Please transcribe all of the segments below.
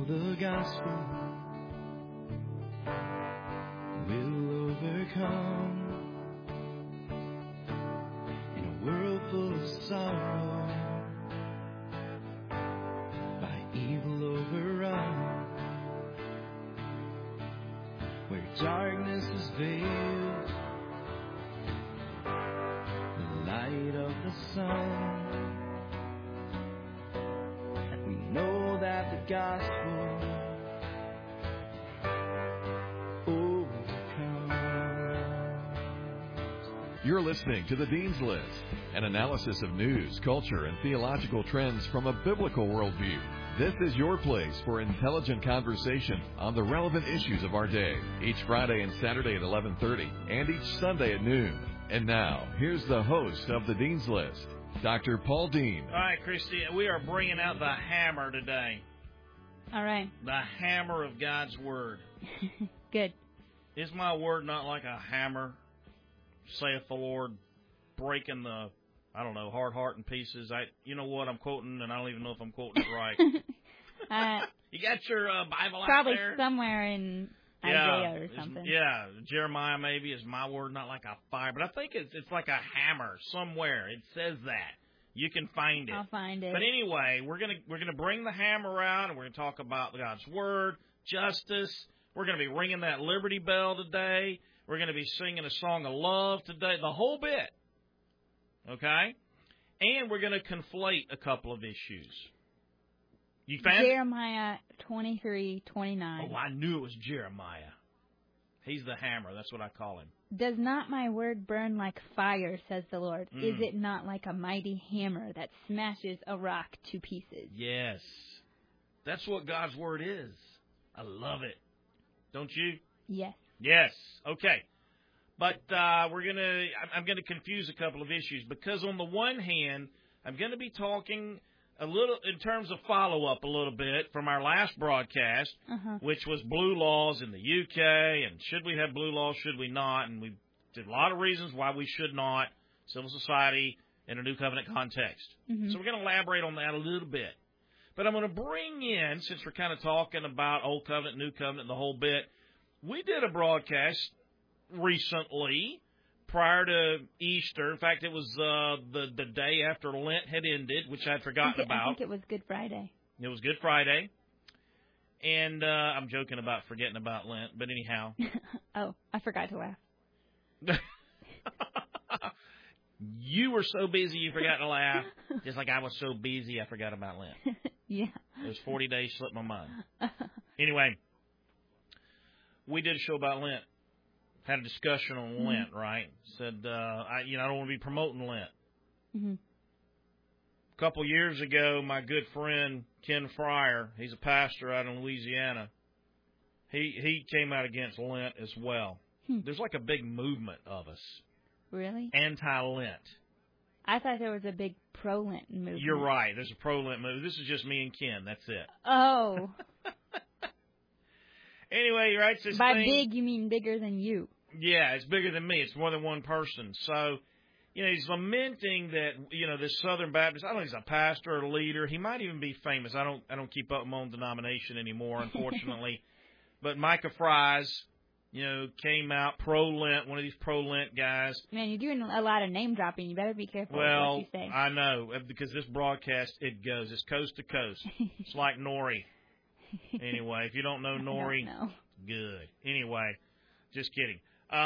the gospel will overcome. In a world full of sorrow, by evil overrun, where darkness is veiled, the light of the sun. We know that the gospel overcomes. You're listening to The Dean's List, an analysis of news, culture, and theological trends from a biblical worldview. This is your place for intelligent conversation on the relevant issues of our day, each Friday and Saturday at 11:30, and each Sunday at noon. And now, here's the host of The Dean's List, Dr. Paul Dean. All right, Christy, we are bringing out the hammer today. All right. The hammer of God's Word. Good. Is my word not like a hammer, saith the Lord, breaking the, hard heart in pieces? You know what I'm quoting, and I don't even know if I'm quoting it right. You got your Bible out probably there? Probably somewhere in Isaiah or something. Yeah, Jeremiah maybe. Is my word not like a fire? But I think it's like a hammer somewhere. It says that. You can find it. I'll find it. But anyway, we're gonna bring the hammer out, and we're gonna talk about God's Word, justice. We're gonna be ringing that Liberty Bell today. We're gonna be singing a song of love today, the whole bit. Okay? And we're gonna conflate a couple of issues. You found Jeremiah 23:29. Oh, I knew it was Jeremiah. He's the hammer. That's what I call him. Does not my word burn like fire, says the Lord? Is it not like a mighty hammer that smashes a rock to pieces? Yes. That's what God's Word is. I love it. Don't you? Yes. Yes. Okay. But I'm going to confuse a couple of issues because on the one hand, I'm going to be talking a little in terms of follow-up a little bit from our last broadcast, which was blue laws in the UK, and should we have blue laws, should we not? And we did a lot of reasons why we should not, civil society in a New Covenant context. So we're going to elaborate on that a little bit. But I'm going to bring in, since we're kind of talking about Old Covenant, New Covenant, the whole bit, we did a broadcast recently prior to Easter. In fact, it was the day after Lent had ended, which I'd forgotten about. I think it was Good Friday. It was Good Friday. And I'm joking about forgetting about Lent, but anyhow. Oh, I forgot to laugh. You were so busy you forgot to laugh, just like I was so busy I forgot about Lent. Yeah. Those 40 days slipped my mind. Anyway, we did a show about Lent. Had a discussion on Lent, right? Said, I don't want to be promoting Lent. A couple years ago, my good friend Ken Fryer, he's a pastor out in Louisiana, he came out against Lent as well. There's like a big movement of us. Really? Anti-Lent. I thought there was a big pro-Lent movement. You're right. There's a pro-Lent movement. This is just me and Ken. That's it. Oh. Anyway, he writes this By thing. big, you mean bigger than you. Yeah, it's bigger than me. It's more than one person. So, he's lamenting that, this Southern Baptist, I don't know if he's a pastor or a leader. He might even be famous. I don't keep up with my own denomination anymore, unfortunately. But Micah Fries, came out pro-Lent, one of these pro-Lent guys. Man, you're doing a lot of name dropping. You better be careful with what you say. I know, because this broadcast, it goes. It's coast to coast. It's like Nori. Anyway, if you don't know Nori, good. Anyway, just kidding.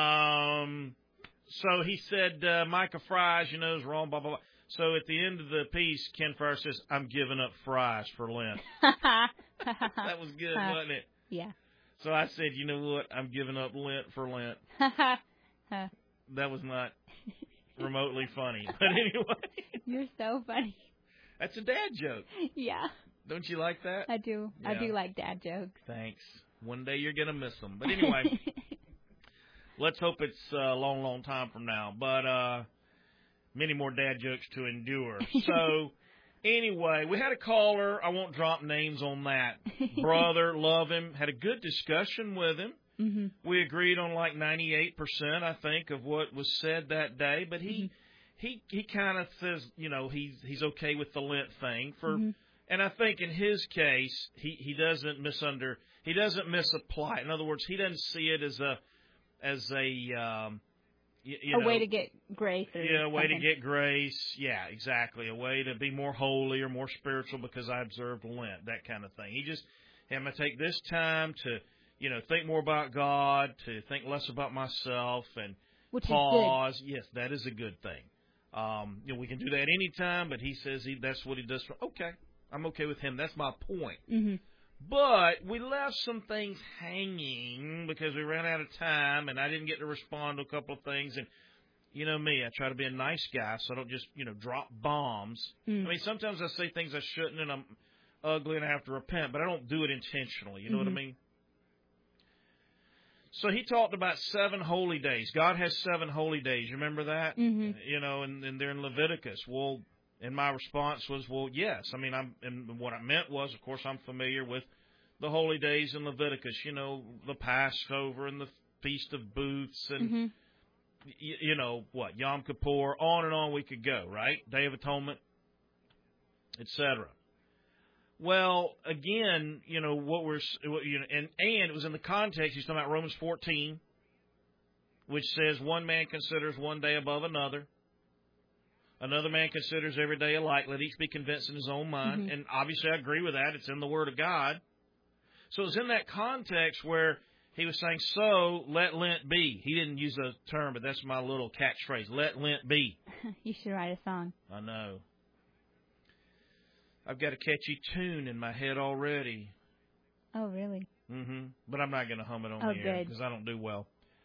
So he said, Micah Fries, is wrong, blah, blah, blah. So at the end of the piece, Ken Fryer says, I'm giving up fries for Lent. That was good, wasn't it? Yeah. So I said, you know what? I'm giving up Lent for Lent. That was not remotely funny. But anyway. You're so funny. That's a dad joke. Yeah. Don't you like that? I do. Yeah. I do like dad jokes. Thanks. One day you're going to miss them. But anyway, let's hope it's a long, long time from now. But many more dad jokes to endure. So anyway, we had a caller. I won't drop names on that. Brother, love him. Had a good discussion with him. We agreed on like 98%, I think, of what was said that day. But he kind of says, he's okay with the Lent thing for And I think in his case, he doesn't misapply. In other words, he doesn't see it as a way to get grace. A way to get grace. Yeah, exactly. A way to be more holy or more spiritual because I observed Lent, that kind of thing. I'm going to take this time to, think more about God, to think less about myself, and Which pause. Is good. Yes, that is a good thing. We can do that anytime, but he says that's what he does. Okay, I'm okay with him. That's my point. Mm-hmm. But we left some things hanging because we ran out of time, and I didn't get to respond to a couple of things. And you know me, I try to be a nice guy, so I don't just, drop bombs. Mm. I mean, sometimes I say things I shouldn't, and I'm ugly and I have to repent, but I don't do it intentionally. You know what I mean? So he talked about 7 holy days. God has 7 holy days. You remember that? Mm-hmm. And they're in Leviticus. Well, and my response was, well, yes. I mean, and what I meant was, of course, I'm familiar with the holy days in Leviticus. The Passover and the Feast of Booths and, Yom Kippur, on and on we could go, right? Day of Atonement, etc. Well, again, and it was in the context, he's talking about Romans 14, which says one man considers one day above another. Another man considers every day alike. Let each be convinced in his own mind. And obviously I agree with that. It's in the Word of God. So it's in that context where he was saying, so let Lent be. He didn't use a term, but that's my little catchphrase. Let Lent be. You should write a song. I know. I've got a catchy tune in my head already. Oh, really? Mm-hmm. But I'm not going to hum it on the air because I don't do well.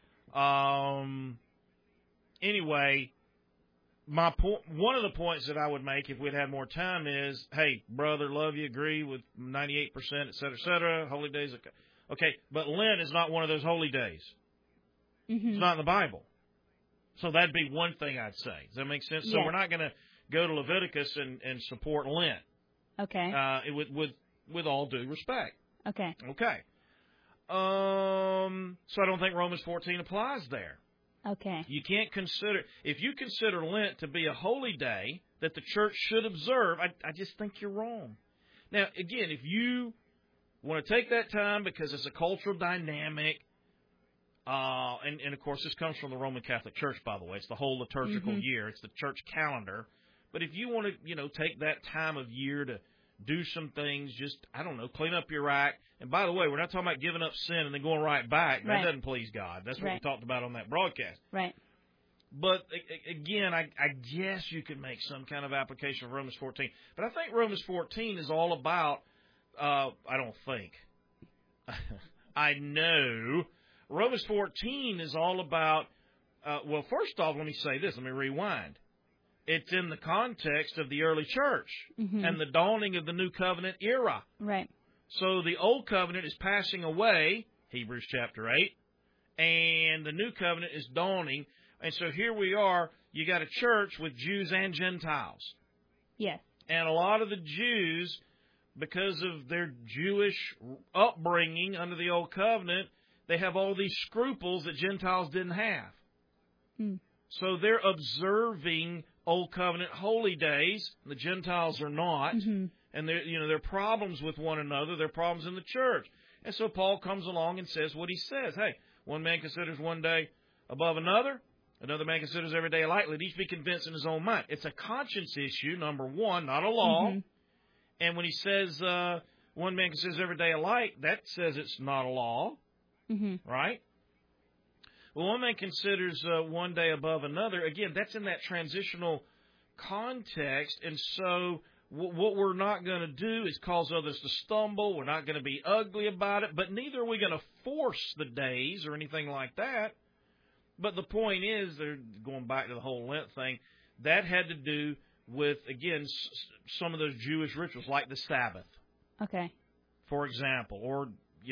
Anyway, one of the points that I would make if we'd had more time is, hey, brother, love you, agree with 98%, et cetera, holy days. Okay, but Lent is not one of those holy days. Mm-hmm. It's not in the Bible. So that'd be one thing I'd say. Does that make sense? Yes. So we're not going to go to Leviticus and support Lent. Okay. With all due respect. Okay. Okay. So I don't think Romans 14 applies there. Okay. You can't if you consider Lent to be a holy day that the church should observe, I just think you're wrong. Now, again, if you want to take that time because it's a cultural dynamic, and of course this comes from the Roman Catholic Church, by the way. It's the whole liturgical year. It's the church calendar. But if you want to, take that time of year to do some things, just, I don't know, clean up your act. And by the way, we're not talking about giving up sin and then going right back. That doesn't please God. That's what we talked about on that broadcast. Right. But, again, I guess you could make some kind of application of Romans 14. But I think Romans 14 is all about, I know, Romans 14 is all about, well, first off, let me say this. Let me rewind. It's in the context of the early church and the dawning of the new covenant era. Right. So the old covenant is passing away, Hebrews chapter 8, and the new covenant is dawning. And so here we are, you got a church with Jews and Gentiles. Yes. And a lot of the Jews, because of their Jewish upbringing under the old covenant, they have all these scruples that Gentiles didn't have. So they're observing Old Covenant holy days. The Gentiles are not. And there are problems with one another. There are problems in the church. And so Paul comes along and says what he says. Hey, one man considers one day above another. Another man considers every day alike. Let each be convinced in his own mind. It's a conscience issue, number one, not a law. And when he says one man considers every day alike, that says it's not a law. Right? Well, one man considers one day above another. Again, that's in that transitional context. And so what we're not going to do is cause others to stumble. We're not going to be ugly about it. But neither are we going to force the days or anything like that. But the point is, they're going back to the whole Lent thing, that had to do with, again, some of those Jewish rituals, like the Sabbath. Okay. For example, or,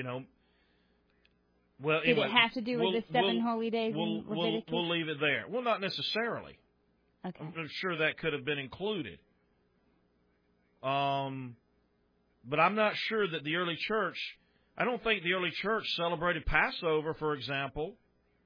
well, did it have to do with the 7 holy days in Leviticus? We'll leave it there. Well, not necessarily. Okay. I'm sure that could have been included. But I'm not sure that the early church, I don't think the early church celebrated Passover, for example.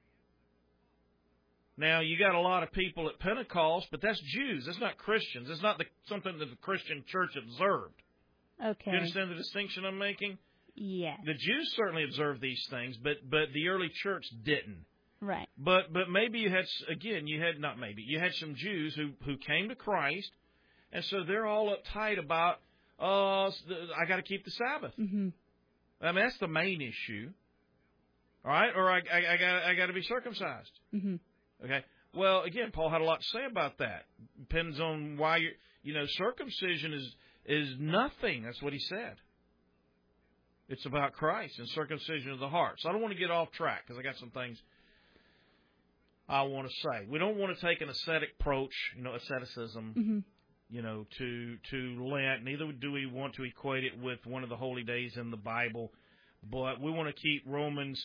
Now, you got a lot of people at Pentecost, but that's Jews. That's not Christians. It's not something that the Christian church observed. Okay. Do you understand the distinction I'm making? Yes. The Jews certainly observed these things, but the early church didn't. Right. But maybe you had some Jews who came to Christ, and so they're all uptight about, I got to keep the Sabbath. Mm-hmm. I mean, that's the main issue. All right? Or I got to be circumcised. Mm-hmm. Okay? Well, again, Paul had a lot to say about that. Depends on why circumcision is nothing. That's what he said. It's about Christ and circumcision of the heart. So I don't want to get off track because I got some things I want to say. We don't want to take an ascetic approach, asceticism, to Lent. Neither do we want to equate it with one of the holy days in the Bible. But we want to keep Romans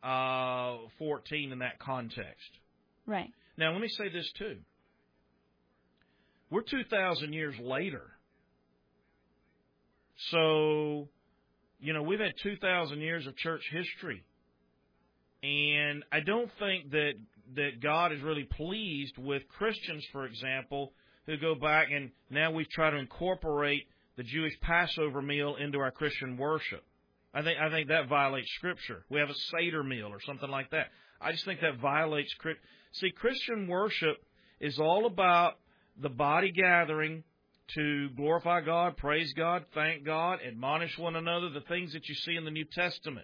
14 in that context. Right. Now, let me say this, too. We're 2,000 years later. So, we've had 2,000 years of church history. And I don't think that God is really pleased with Christians, for example, who go back and now we've tried to incorporate the Jewish Passover meal into our Christian worship. I think that violates Scripture. We have a Seder meal or something like that. I just think that violates Scripture. See, Christian worship is all about the body gathering to glorify God, praise God, thank God, admonish one another, the things that you see in the New Testament.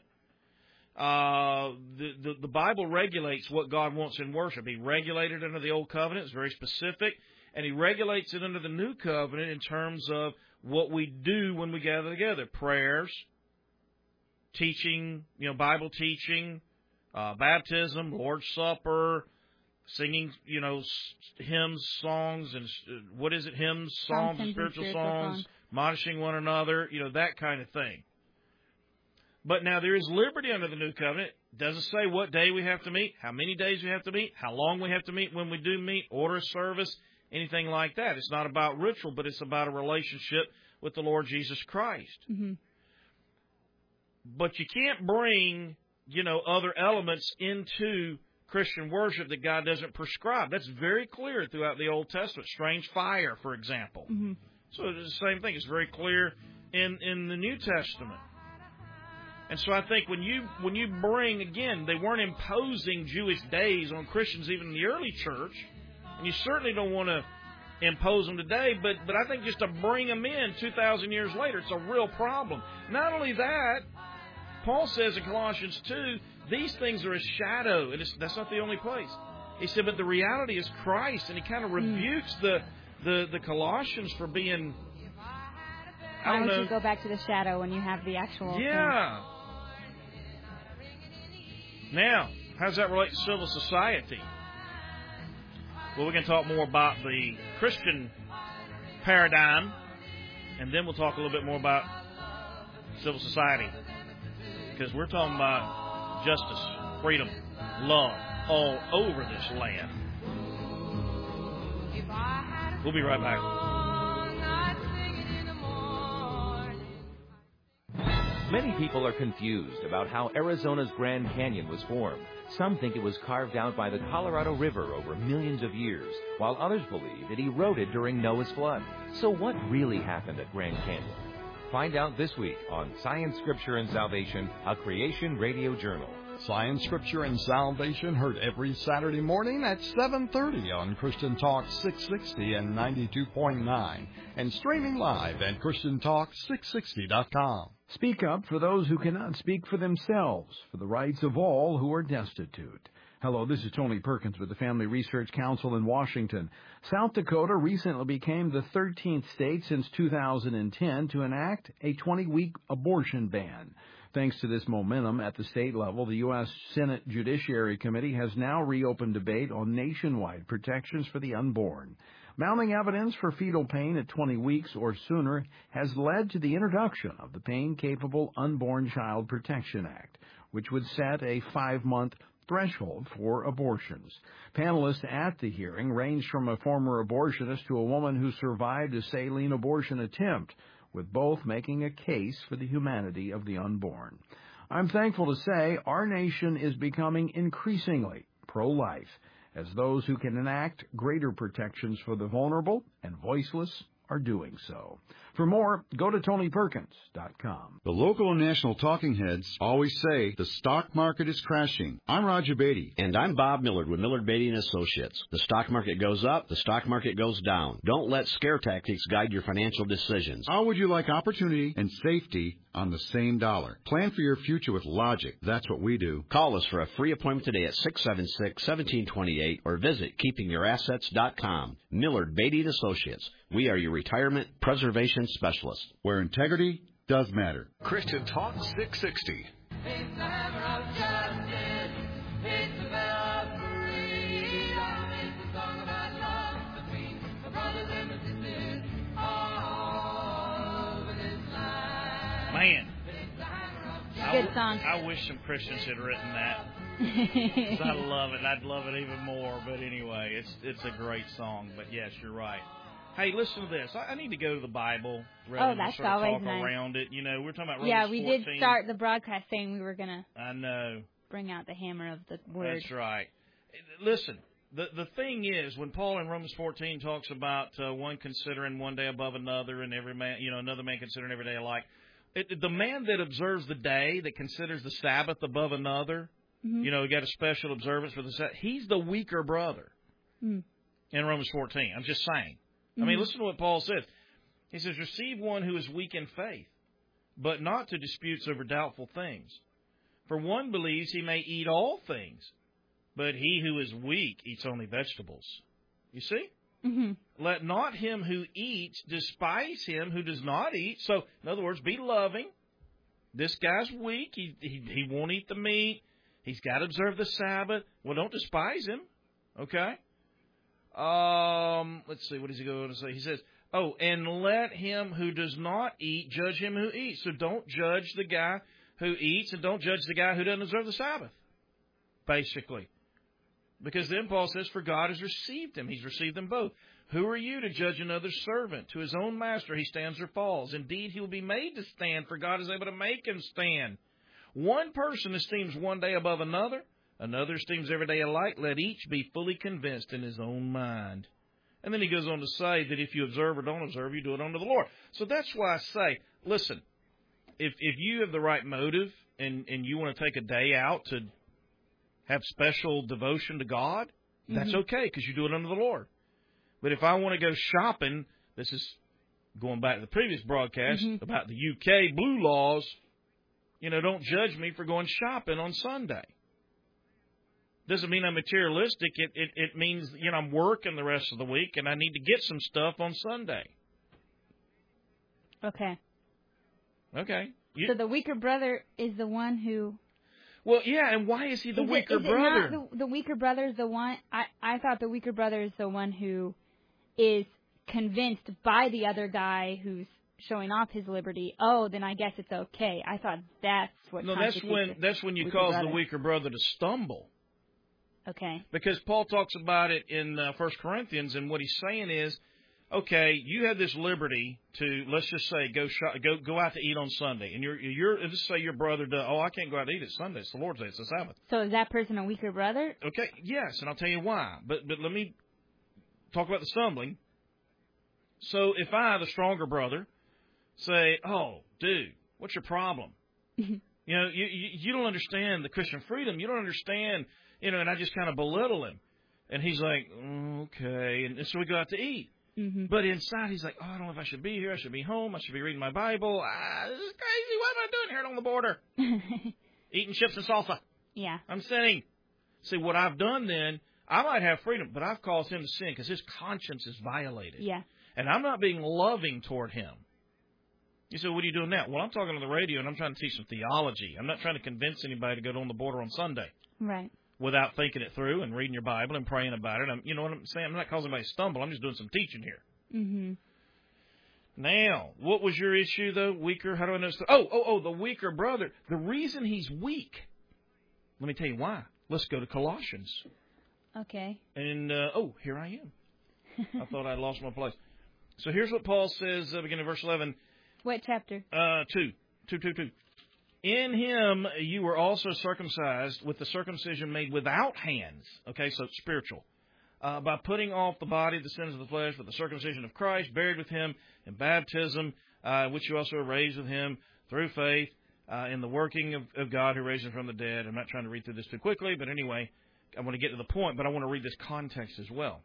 The Bible regulates what God wants in worship. He regulated it under the Old Covenant. It's very specific. And He regulates it under the New Covenant in terms of what we do when we gather together. Prayers, teaching, Bible teaching, baptism, Lord's Supper, singing, hymns, songs, and hymns, psalms, and spiritual songs, admonishing one another, that kind of thing. But now there is liberty under the New Covenant. It doesn't say what day we have to meet, how many days we have to meet, how long we have to meet when we do meet, order of service, anything like that. It's not about ritual, but it's about a relationship with the Lord Jesus Christ. Mm-hmm. But you can't bring, other elements into Christian worship that God doesn't prescribe. That's very clear throughout the Old Testament. Strange fire, for example. Mm-hmm. So it's the same thing. It's very clear in the New Testament. And so I think when you bring, again, they weren't imposing Jewish days on Christians even in the early church, and you certainly don't want to impose them today, but I think just to bring them in 2,000 years later, it's a real problem. Not only that, Paul says in Colossians 2, these things are a shadow, and that's not the only place. He said, but the reality is Christ, and he kind of rebukes the Colossians for being, Why would you go back to the shadow when you have the actual Yeah. thing? Now, how does that relate to civil society? Well, we're going to talk more about the Christian paradigm, and then we'll talk a little bit more about civil society, because we're talking about justice, freedom, love all over this land. We'll be right back. Many people are confused about how Arizona's Grand Canyon was formed. Some think it was carved out by the Colorado River over millions of years, while others believe it eroded during Noah's flood. So what really happened at Grand Canyon? Find out this week on Science, Scripture, and Salvation, a Creation Radio Journal. Science, Scripture, and Salvation heard every Saturday morning at 7:30 on Christian Talk 660 and 92.9, and streaming live at ChristianTalk660.com. Speak up for those who cannot speak for themselves, for the rights of all who are destitute. Hello, this is Tony Perkins with the Family Research Council in Washington. South Dakota recently became the 13th state since 2010 to enact a 20-week abortion ban. Thanks to this momentum at the state level, the U.S. Senate Judiciary Committee has now reopened debate on nationwide protections for the unborn. Mounting evidence for fetal pain at 20 weeks or sooner has led to the introduction of the Pain-Capable Unborn Child Protection Act, which would set a 5-month threshold for abortions. Panelists at the hearing ranged from a former abortionist to a woman who survived a saline abortion attempt, with both making a case for the humanity of the unborn. I'm thankful to say our nation is becoming increasingly pro-life, as those who can enact greater protections for the vulnerable and voiceless are doing so. For more, go to TonyPerkins.com. The local and national talking heads always say the stock market is crashing. I'm Roger Beatty. And I'm Bob Millard with Millard Beatty & Associates. The stock market goes up, the stock market goes down. Don't let scare tactics guide your financial decisions. How would you like opportunity and safety on the same dollar? Plan for your future with logic. That's what we do. Call us for a free appointment today at 676-1728 or visit keepingyouраssets.com. Millard Beatty & Associates. We are your retirement preservation specialist. Where integrity does matter. Christian Talk 660. It's the hammer of justice. It's the bell of freedom. It's the song about love between the brothers and the sisters all over this land. Man. Good song. I wish some Christians had written that. I love it. I'd love it even more. But anyway, it's a great song. But yes, you're right. Hey, listen to this. I need to go to the Bible rather than sort of talk around it. You know, we're talking about Romans 14. Yeah, we did start the broadcast saying we were going to I know. Bring out the hammer of the word. That's right. Listen, the thing is, when Paul in Romans 14 talks about one considering one day above another and every man, another man considering every day alike, the man that observes the day, that considers the Sabbath above another, he got a special observance for the Sabbath, he's the weaker brother in Romans 14. I'm just saying. I mean, listen to what Paul says. He says, receive one who is weak in faith, but not to disputes over doubtful things. For one believes he may eat all things, but he who is weak eats only vegetables. You see? Let not him who eats despise him who does not eat. So, in other words, be loving. This guy's weak. He won't eat the meat. He's got to observe the Sabbath. Well, don't despise him. Okay? Let's see, what does he go on to say? He says, and let him who does not eat judge him who eats. So don't judge the guy who eats and don't judge the guy who doesn't observe the Sabbath, basically. Because then Paul says, for God has received him. He's received them both. Who are you to judge another's servant? To his own master he stands or falls. Indeed, he will be made to stand, for God is able to make him stand. One person esteems one day above another. Another esteems every day alike. Let each be fully convinced in his own mind. And then he goes on to say that if you observe or don't observe, you do it unto the Lord. So that's why I say, listen, if you have the right motive and you want to take a day out to have special devotion to God, that's okay because you do it unto the Lord. But if I want to go shopping, this is going back to the previous broadcast about the UK blue laws, don't judge me for going shopping on Sunday. Doesn't mean I'm materialistic. It means, I'm working the rest of the week, and I need to get some stuff on Sunday. Okay. So the weaker brother is the one who... Well, yeah, and why is he the weaker brother? Not the weaker brother is the one... I thought the weaker brother is the one who is convinced by the other guy who's showing off his liberty. Oh, then I guess it's okay. I thought that's what... No, that's when you cause the weaker brother to stumble. Okay. Because Paul talks about it in 1 Corinthians, and what he's saying is, okay, you have this liberty to, let's just say, go out to eat on Sunday, and let's say your brother does. Oh, I can't go out to eat. It's Sunday. It's the Lord's Day. It's the Sabbath. So is that person a weaker brother? Okay. Yes, and I'll tell you why. But let me talk about the stumbling. So if I, the stronger brother, say, "Oh, dude, what's your problem? You don't understand the Christian freedom. You don't understand." And I just kind of belittle him. And he's like, okay. And so we go out to eat. But inside, he's like, I don't know if I should be here. I should be home. I should be reading my Bible. This is crazy. What am I doing here on the border? Eating chips and salsa. Yeah. I'm sinning. See, what I've done then, I might have freedom, but I've caused him to sin because his conscience is violated. Yeah. And I'm not being loving toward him. You say, what are you doing now? Well, I'm talking on the radio, and I'm trying to teach some theology. I'm not trying to convince anybody to go on the border on Sunday. Right. Without thinking it through and reading your Bible and praying about it. You know what I'm saying? I'm not causing anybody to stumble. I'm just doing some teaching here. Now, what was your issue, though? Weaker? How do I know? The weaker brother. The reason he's weak, let me tell you why. Let's go to Colossians. Okay. And, here I am. I thought I'd lost my place. So here's what Paul says, beginning of verse 11. What chapter? 2. In him you were also circumcised with the circumcision made without hands. Okay, so it's spiritual. by putting off the body, the sins of the flesh, with the circumcision of Christ, buried with him in baptism, which you also are raised with him through faith in the working of God who raised him from the dead. I'm not trying to read through this too quickly, but anyway, I want to get to the point, but I want to read this context as well.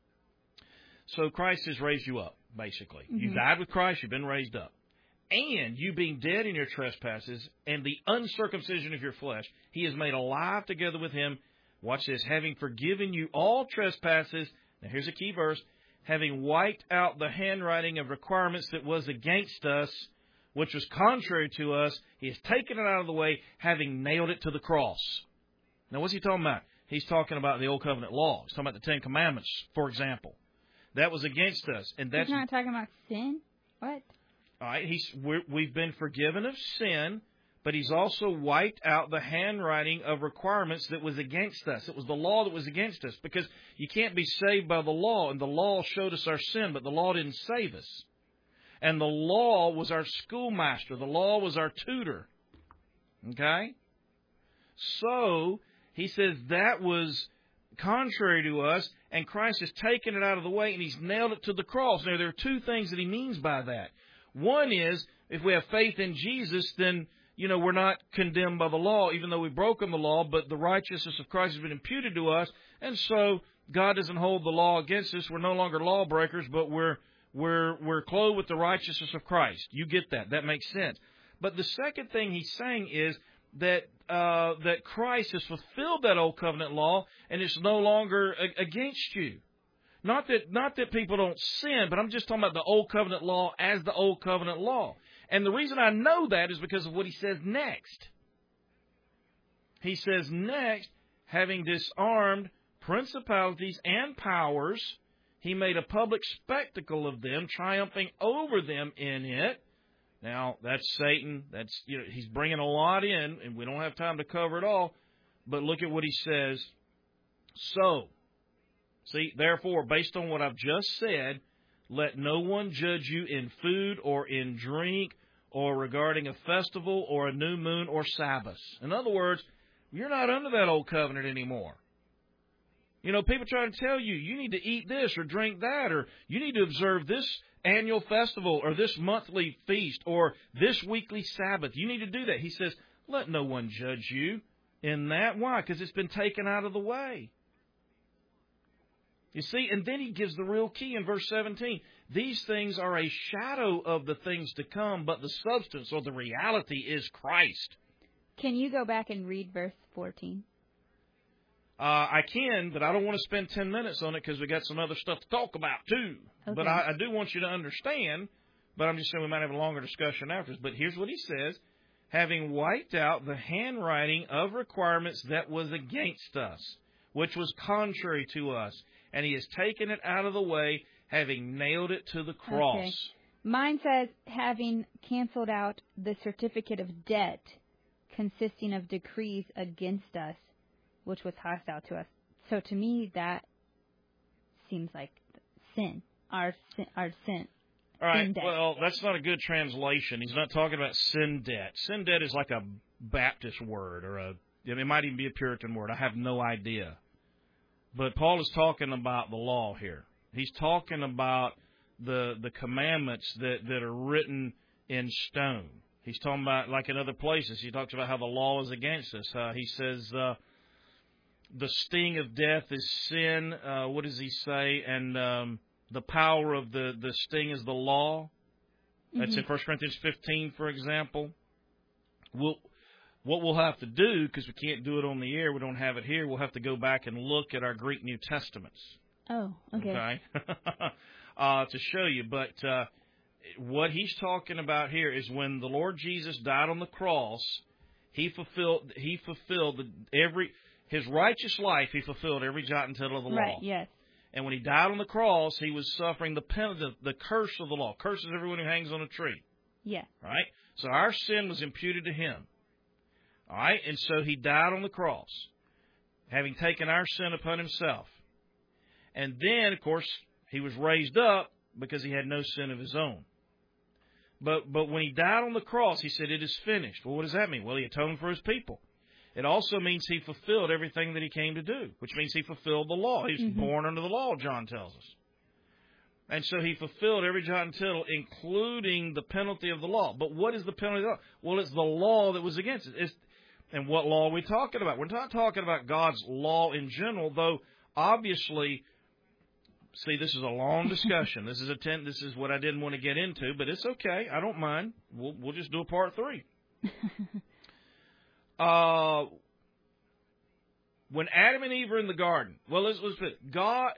So Christ has raised you up, basically. Mm-hmm. You died with Christ, you've been raised up. And you being dead in your trespasses and the uncircumcision of your flesh, he is made alive together with him. Watch this. Having forgiven you all trespasses. Now here's a key verse. Having wiped out the handwriting of requirements that was against us, which was contrary to us, he has taken it out of the way, having nailed it to the cross. Now what's he talking about? He's talking about the Old Covenant law. He's talking about the Ten Commandments, for example. That was against us. And that's He's not talking about sin? What? All right, we've been forgiven of sin, but he's also wiped out the handwriting of requirements that was against us. It was the law that was against us, because you can't be saved by the law, and the law showed us our sin, but the law didn't save us. And the law was our schoolmaster. The law was our tutor. Okay? So, he says that was contrary to us, and Christ has taken it out of the way, and he's nailed it to the cross. Now, there are two things that he means by that. One is, if we have faith in Jesus, then, we're not condemned by the law, even though we've broken the law, but the righteousness of Christ has been imputed to us, and so God doesn't hold the law against us. We're no longer lawbreakers, but we're clothed with the righteousness of Christ. You get that. That makes sense. But the second thing he's saying is that Christ has fulfilled that old covenant law, and it's no longer against you. Not that people don't sin, but I'm just talking about the Old Covenant law as the Old Covenant law. And the reason I know that is because of what he says next. He says next, having disarmed principalities and powers, he made a public spectacle of them, triumphing over them in it. Now, that's Satan. He's bringing a lot in, and we don't have time to cover it all. But look at what he says. So, see, therefore, based on what I've just said, let no one judge you in food or in drink or regarding a festival or a new moon or Sabbath. In other words, you're not under that old covenant anymore. People try to tell you, you need to eat this or drink that, or you need to observe this annual festival or this monthly feast or this weekly Sabbath. You need to do that. He says, let no one judge you in that. Why? Because it's been taken out of the way. You see, and then he gives the real key in verse 17. These things are a shadow of the things to come, but the substance or the reality is Christ. Can you go back and read verse 14? I can, but I don't want to spend 10 minutes on it because we got some other stuff to talk about, too. Okay. But I do want you to understand, but I'm just saying we might have a longer discussion afterwards. But here's what he says. Having wiped out the handwriting of requirements that was against us, which was contrary to us, and he has taken it out of the way, having nailed it to the cross. Okay. Mine says, having canceled out the certificate of debt consisting of decrees against us, which was hostile to us. So to me, that seems like sin. Our sin. All right, sin debt. Well, that's not a good translation. He's not talking about sin debt. Sin debt is like a Baptist word, or it might even be a Puritan word. I have no idea. But Paul is talking about the law here. He's talking about the commandments that are written in stone. He's talking about, like in other places, he talks about how the law is against us. He says the sting of death is sin. What does he say? And the power of the sting is the law. That's in 1 Corinthians 15, for example. What we'll have to do, because we can't do it on the air, we don't have it here, we'll have to go back and look at our Greek New Testaments. Oh, okay. To show you. But what he's talking about here is when the Lord Jesus died on the cross, he fulfilled his righteous life, he fulfilled every jot and tittle of the law. Right, yes. And when he died on the cross, he was suffering the penalty, the curse of the law. Curses everyone who hangs on a tree. Yeah. Right? So our sin was imputed to him. All right? And so he died on the cross, having taken our sin upon himself. And then, of course, he was raised up because he had no sin of his own. But when he died on the cross, he said, it is finished. Well, what does that mean? Well, he atoned for his people. It also means he fulfilled everything that he came to do, which means he fulfilled the law. He was born under the law, John tells us. And so he fulfilled every jot and tittle, including the penalty of the law. But what is the penalty of the law? Well, it's the law that was against it. And what law are we talking about? We're not talking about God's law in general, though obviously, see, this is a long discussion. This is what I didn't want to get into, but it's okay. I don't mind. We'll just do a part 3. When Adam and Eve are in the garden, well, let's put it.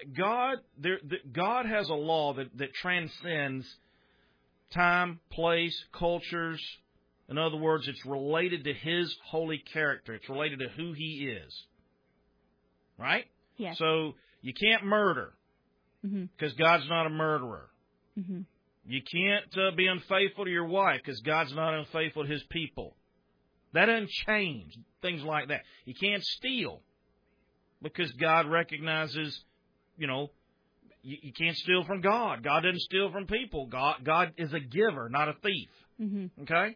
God has a law that transcends time, place, cultures. In other words, it's related to His holy character. It's related to who He is. Right? Yes. So you can't murder because God's not a murderer. Mm-hmm. You can't be unfaithful to your wife because God's not unfaithful to His people. That doesn't change. Things like that. You can't steal because God recognizes, you can't steal from God. God doesn't steal from people. God is a giver, not a thief. Mm-hmm. Okay?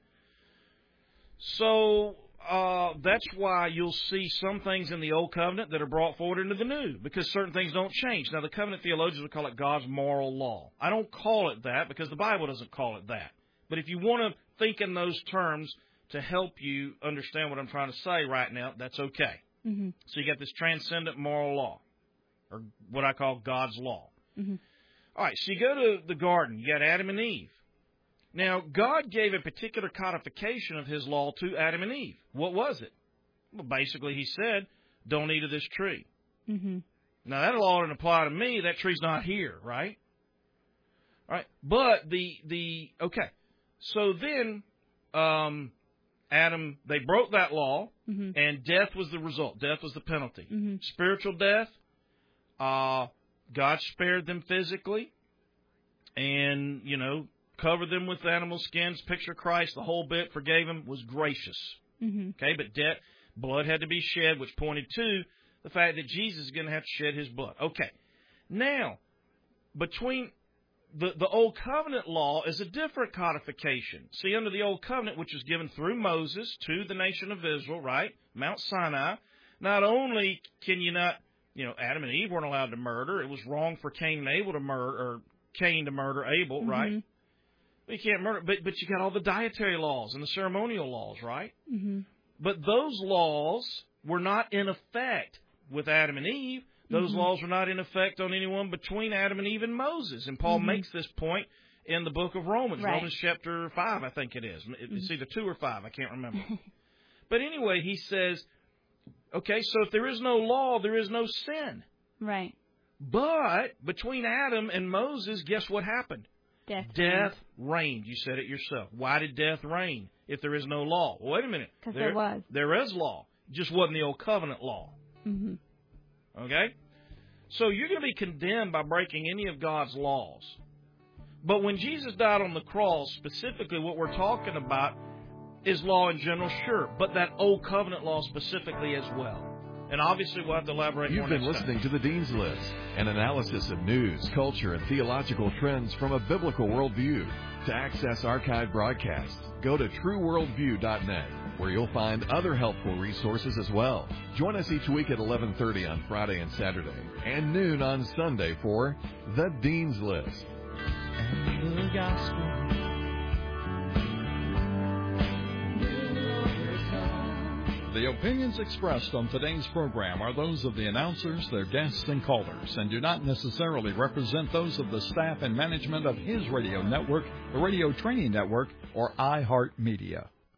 So that's why you'll see some things in the Old Covenant that are brought forward into the New, because certain things don't change. Now, the covenant theologians would call it God's moral law. I don't call it that because the Bible doesn't call it that. But if you want to think in those terms to help you understand what I'm trying to say right now, that's okay. Mm-hmm. So you got this transcendent moral law, or what I call God's law. Mm-hmm. All right, so you go to the garden. You got Adam and Eve. Now, God gave a particular codification of His law to Adam and Eve. What was it? Well, basically, He said, don't eat of this tree. Mm-hmm. Now, that law didn't apply to me. That tree's not here, right? All right, but okay. So then, Adam, they broke that law, and death was the result. Death was the penalty. Mm-hmm. Spiritual death, God spared them physically, and, covered them with animal skins, picture Christ, the whole bit, forgave them, was gracious. Mm-hmm. Okay, but blood had to be shed, which pointed to the fact that Jesus is going to have to shed His blood. Okay, now, between the Old Covenant law is a different codification. See, under the Old Covenant, which was given through Moses to the nation of Israel, right, Mount Sinai, not only can you not, Adam and Eve weren't allowed to murder. It was wrong for Cain to murder Abel, right? You can't murder, but you got all the dietary laws and the ceremonial laws, right? Mm-hmm. But those laws were not in effect with Adam and Eve. Those laws were not in effect on anyone between Adam and Eve and Moses. And Paul makes this point in the book of Romans, right. Romans chapter 5, I think it is. It's either 2 or 5, I can't remember. But anyway, he says, okay, so if there is no law, there is no sin. Right. But between Adam and Moses, guess what happened? Death reigned. You said it yourself. Why did death reign if there is no law? Well, wait a minute. Because there was. There is law. It just wasn't the Old Covenant law. Mm-hmm. Okay? So you're going to be condemned by breaking any of God's laws. But when Jesus died on the cross, specifically what we're talking about is law in general, sure, but that Old Covenant law specifically as well. And obviously we'll have to elaborate more. You've been listening to The Dean's List, an analysis of news, culture, and theological trends from a biblical worldview. To access archived broadcasts, go to trueworldview.net, where you'll find other helpful resources as well. Join us each week at 11:30 on Friday and Saturday, and noon on Sunday for The Dean's List. And the gospel The opinions expressed on today's program are those of the announcers, their guests, and callers, and do not necessarily represent those of the staff and management of his radio network, the Radio Training Network, or iHeartMedia.